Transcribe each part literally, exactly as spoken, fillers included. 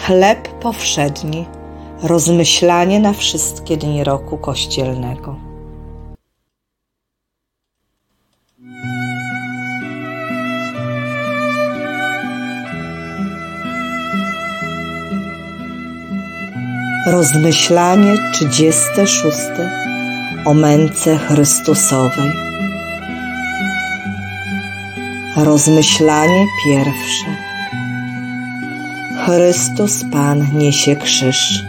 Chleb powszedni, rozmyślanie na wszystkie dni roku kościelnego. Rozmyślanie trzydzieste szóste o męce Chrystusowej. Rozmyślanie pierwsze. Chrystus Pan niesie krzyż.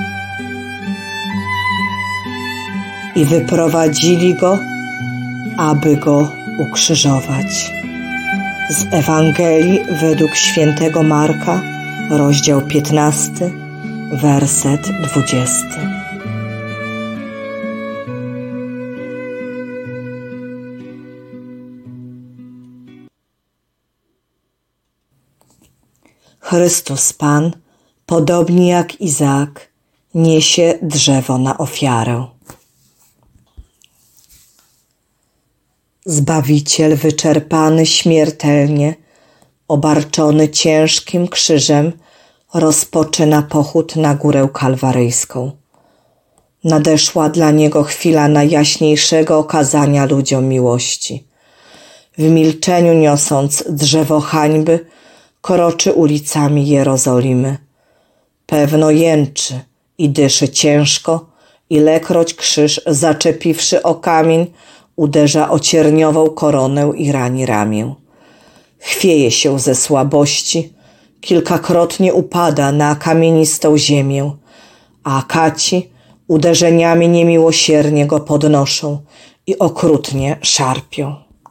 I wyprowadzili Go, aby Go ukrzyżować. Z Ewangelii według świętego Marka, rozdział piętnasty, werset dwudziesty. Chrystus Pan, podobnie jak Izaak, niesie drzewo na ofiarę. Zbawiciel wyczerpany śmiertelnie, obarczony ciężkim krzyżem, rozpoczyna pochód na górę kalwaryjską. Nadeszła dla Niego chwila najjaśniejszego okazania ludziom miłości. W milczeniu niosąc drzewo hańby, kroczy ulicami Jerozolimy. Pewno jęczy i dyszy ciężko, ilekroć krzyż, zaczepiwszy o kamień, uderza o cierniową koronę i rani ramię. Chwieje się ze słabości, kilkakrotnie upada na kamienistą ziemię, a kaci uderzeniami niemiłosiernie go podnoszą i okrutnie szarpią.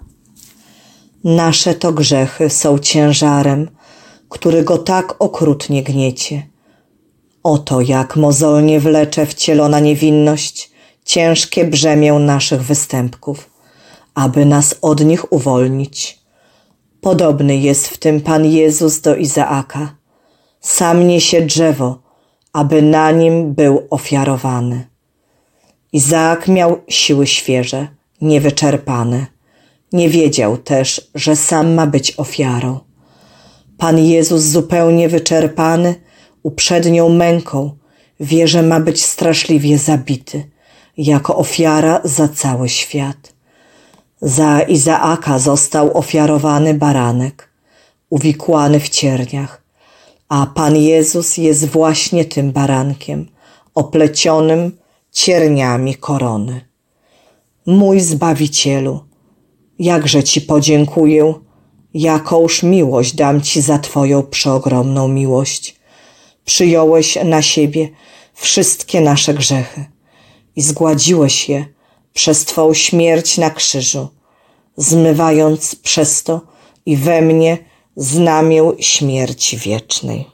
Nasze to grzechy są ciężarem, który go tak okrutnie gniecie. Oto jak mozolnie wlecze wcielona niewinność ciężkie brzemię naszych występków, aby nas od nich uwolnić. Podobny jest w tym Pan Jezus do Izaaka. Sam niesie drzewo, aby na nim był ofiarowany. Izaak miał siły świeże, niewyczerpane. Nie wiedział też, że sam ma być ofiarą. Pan Jezus zupełnie wyczerpany, uprzednią męką, wie, że ma być straszliwie zabity, jako ofiara za cały świat. Za Izaaka został ofiarowany baranek, uwikłany w cierniach, a Pan Jezus jest właśnie tym barankiem, oplecionym cierniami korony. Mój Zbawicielu, jakże Ci podziękuję, jakąż miłość dam Ci za Twoją przeogromną miłość. Przyjąłeś na siebie wszystkie nasze grzechy i zgładziłeś je przez Twą śmierć na krzyżu, zmywając przez to i we mnie znamię śmierci wiecznej.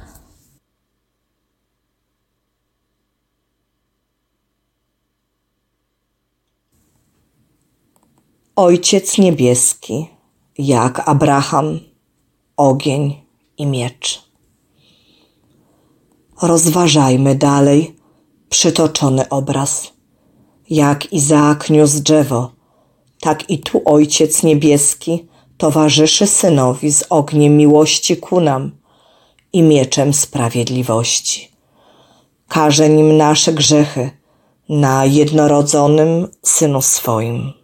Ojciec Niebieski, jak Abraham, ogień i miecz. Rozważajmy dalej przytoczony obraz. Jak Izaak niósł drzewo, tak i tu Ojciec Niebieski towarzyszy Synowi z ogniem miłości ku nam i mieczem sprawiedliwości. Karze nim nasze grzechy na jednorodzonym Synu swoim.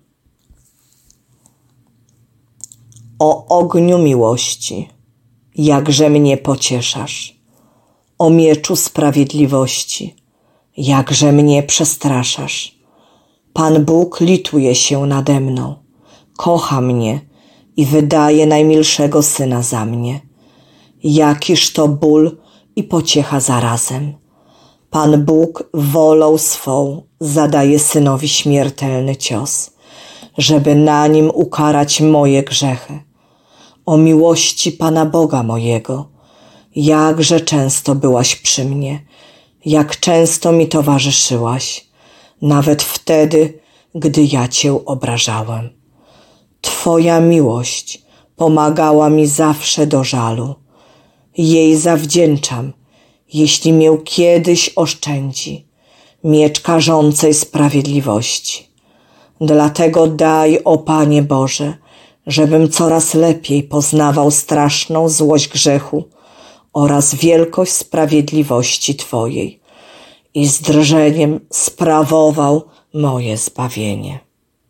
O ogniu miłości, jakże mnie pocieszasz. O mieczu sprawiedliwości, jakże mnie przestraszasz. Pan Bóg lituje się nade mną, kocha mnie i wydaje najmilszego Syna za mnie. Jakiż to ból i pociecha zarazem. Pan Bóg wolą swą zadaje Synowi śmiertelny cios, żeby na nim ukarać moje grzechy. O miłości Pana Boga mojego, jakże często byłaś przy mnie, jak często mi towarzyszyłaś, nawet wtedy, gdy ja Cię obrażałem. Twoja miłość pomagała mi zawsze do żalu. Jej zawdzięczam, jeśli mię kiedyś oszczędzi, miecz karzącej sprawiedliwości. Dlatego daj, o Panie Boże, żebym coraz lepiej poznawał straszną złość grzechu oraz wielkość sprawiedliwości Twojej i z drżeniem sprawował moje zbawienie.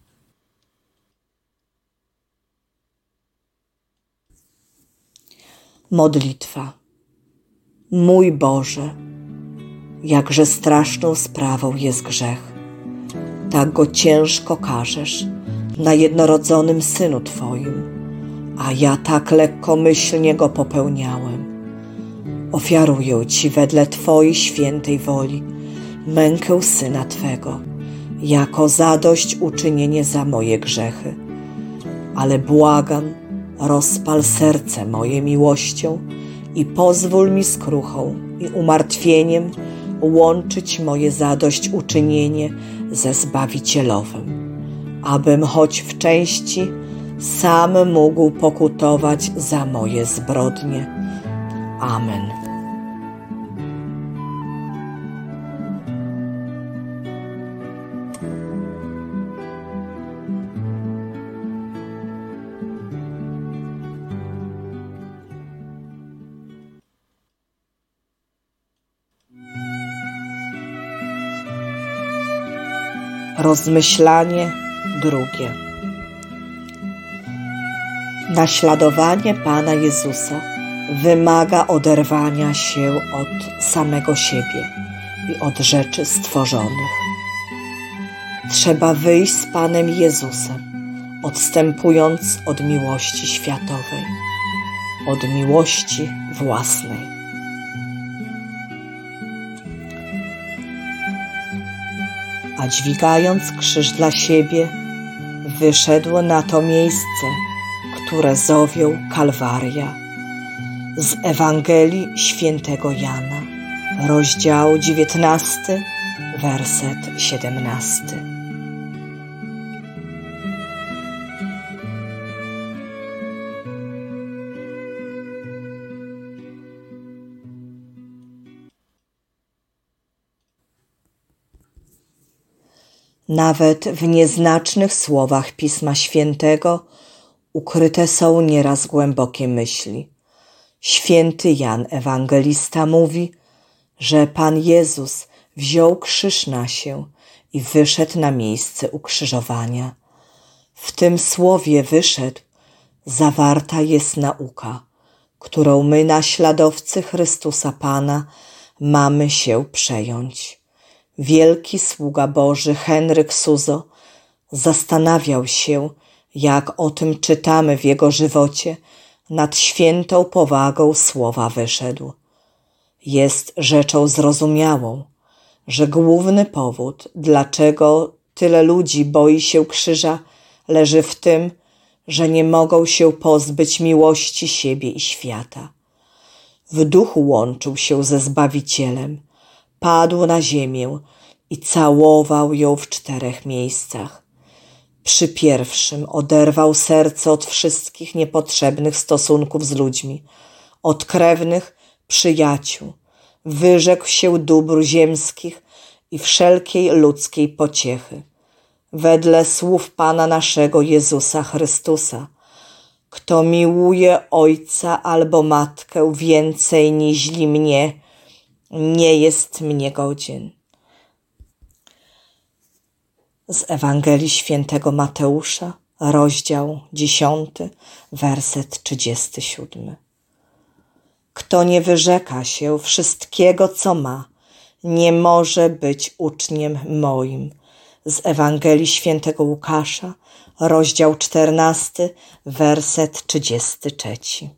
Modlitwa. Mój Boże, jakże straszną sprawą jest grzech. Tak go ciężko karzesz na jednorodzonym Synu Twoim, a ja tak lekkomyślnie go popełniałem. Ofiaruję Ci wedle Twojej świętej woli mękę Syna Twego, jako zadośćuczynienie za moje grzechy. Ale błagam, rozpal serce moje miłością i pozwól mi skruchą i umartwieniem łączyć moje zadośćuczynienie ze Zbawicielowym, abym choć w części sam mógł pokutować za moje zbrodnie. Amen. Rozmyślanie drugie. Naśladowanie Pana Jezusa wymaga oderwania się od samego siebie i od rzeczy stworzonych. Trzeba wyjść z Panem Jezusem, odstępując od miłości światowej, od miłości własnej. A dźwigając krzyż dla siebie, wyszedł na to miejsce, które zowią Kalwaria. Z Ewangelii Świętego Jana, rozdział dziewiętnasty, werset siedemnasty. Nawet w nieznacznych słowach Pisma Świętego ukryte są nieraz głębokie myśli. Święty Jan Ewangelista mówi, że Pan Jezus wziął krzyż na się i wyszedł na miejsce ukrzyżowania. W tym słowie wyszedł zawarta jest nauka, którą my, naśladowcy Chrystusa Pana, mamy się przejąć. Wielki sługa Boży Henryk Suzo zastanawiał się, jak o tym czytamy w jego żywocie, nad świętą powagą słowa wyszedł. Jest rzeczą zrozumiałą, że główny powód, dlaczego tyle ludzi boi się krzyża, leży w tym, że nie mogą się pozbyć miłości siebie i świata. W duchu łączył się ze Zbawicielem, padł na ziemię i całował ją w czterech miejscach. Przy pierwszym oderwał serce od wszystkich niepotrzebnych stosunków z ludźmi, od krewnych, przyjaciół, wyrzekł się dóbr ziemskich i wszelkiej ludzkiej pociechy. Wedle słów Pana naszego Jezusa Chrystusa, kto miłuje ojca albo matkę więcej niźli mnie, nie jest mnie godzien. Z Ewangelii Świętego Mateusza, rozdział dziesiąty, werset trzydziesty siódmy. Kto nie wyrzeka się wszystkiego, co ma, nie może być uczniem moim. Z Ewangelii Świętego Łukasza, rozdział czternasty, werset trzydziesty trzeci.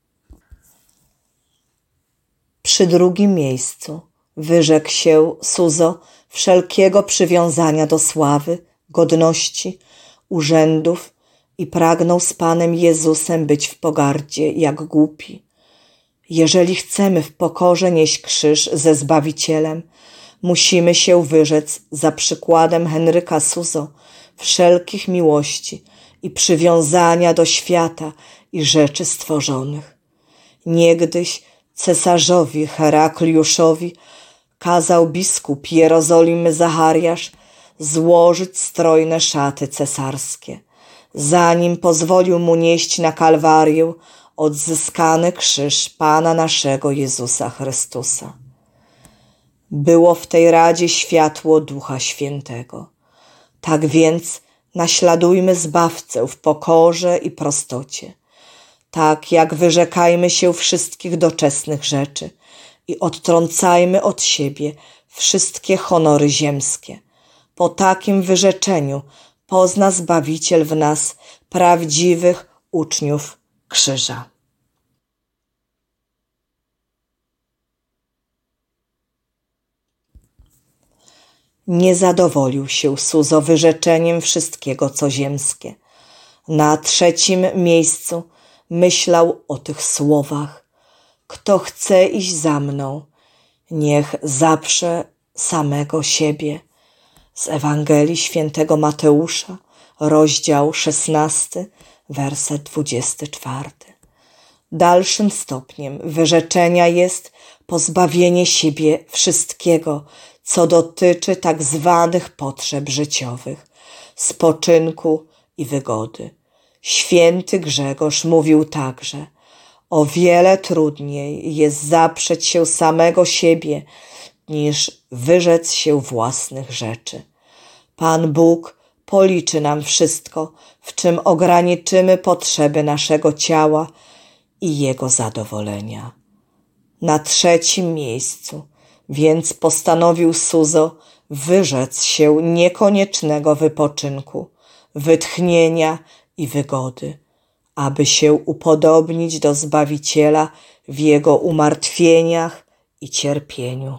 Przy drugim miejscu wyrzekł się Suzo wszelkiego przywiązania do sławy, godności, urzędów i pragnął z Panem Jezusem być w pogardzie jak głupi. Jeżeli chcemy w pokorze nieść krzyż ze Zbawicielem, musimy się wyrzec za przykładem Henryka Suzo wszelkich miłości i przywiązania do świata i rzeczy stworzonych. Niegdyś cesarzowi Herakliuszowi kazał biskup Jerozolimy Zachariasz złożyć strojne szaty cesarskie. Zanim pozwolił mu nieść na Kalwarię odzyskany krzyż Pana naszego Jezusa Chrystusa. Było w tej radzie światło Ducha Świętego. Tak więc naśladujmy Zbawcę w pokorze i prostocie, tak jak wyrzekajmy się wszystkich doczesnych rzeczy i odtrącajmy od siebie wszystkie honory ziemskie. Po takim wyrzeczeniu pozna Zbawiciel w nas prawdziwych uczniów krzyża. Nie zadowolił się Suzo wyrzeczeniem wszystkiego, co ziemskie. Na trzecim miejscu myślał o tych słowach: kto chce iść za mną, niech zaprze samego siebie. Z Ewangelii Świętego Mateusza, rozdział szesnasty, werset dwudziesty czwarty. Dalszym stopniem wyrzeczenia jest pozbawienie siebie wszystkiego, co dotyczy tak zwanych potrzeb życiowych, spoczynku i wygody. Święty Grzegorz mówił także: o wiele trudniej jest zaprzeć się samego siebie, niż wyrzec się własnych rzeczy. Pan Bóg policzy nam wszystko, w czym ograniczymy potrzeby naszego ciała i Jego zadowolenia. Na trzecim miejscu więc postanowił Suzo wyrzec się niekoniecznego wypoczynku, wytchnienia i wygody, aby się upodobnić do Zbawiciela w Jego umartwieniach i cierpieniu.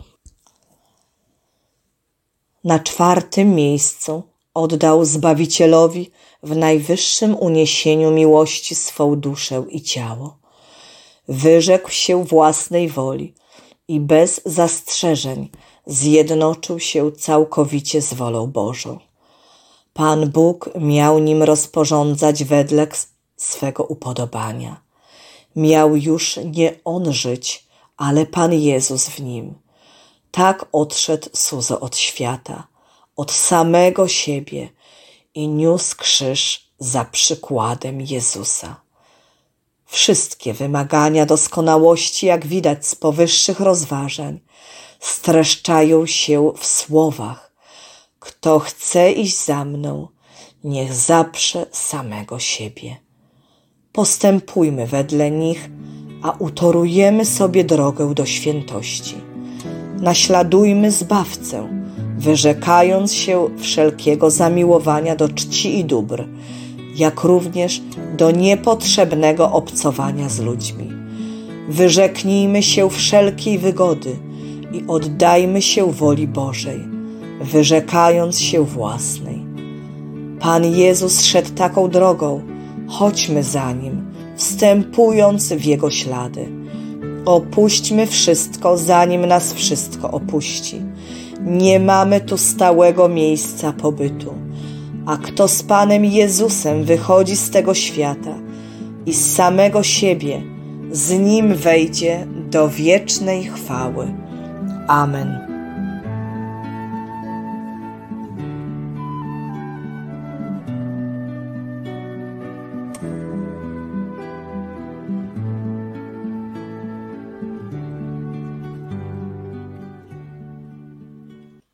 Na czwartym miejscu oddał Zbawicielowi w najwyższym uniesieniu miłości swą duszę i ciało. Wyrzekł się własnej woli i bez zastrzeżeń zjednoczył się całkowicie z wolą Bożą. Pan Bóg miał nim rozporządzać wedle swego upodobania. Miał już nie on żyć, ale Pan Jezus w nim. Tak odszedł Suzo od świata, od samego siebie i niósł krzyż za przykładem Jezusa. Wszystkie wymagania doskonałości, jak widać z powyższych rozważań, streszczają się w słowach: kto chce iść za mną, niech zaprze samego siebie. Postępujmy wedle nich, a utorujemy sobie drogę do świętości. Naśladujmy Zbawcę, wyrzekając się wszelkiego zamiłowania do czci i dóbr, jak również do niepotrzebnego obcowania z ludźmi. Wyrzeknijmy się wszelkiej wygody i oddajmy się woli Bożej, wyrzekając się własnej. Pan Jezus szedł taką drogą, chodźmy za Nim, wstępując w Jego ślady. Opuśćmy wszystko, zanim nas wszystko opuści. Nie mamy tu stałego miejsca pobytu, a kto z Panem Jezusem wychodzi z tego świata i z samego siebie, z Nim wejdzie do wiecznej chwały. Amen.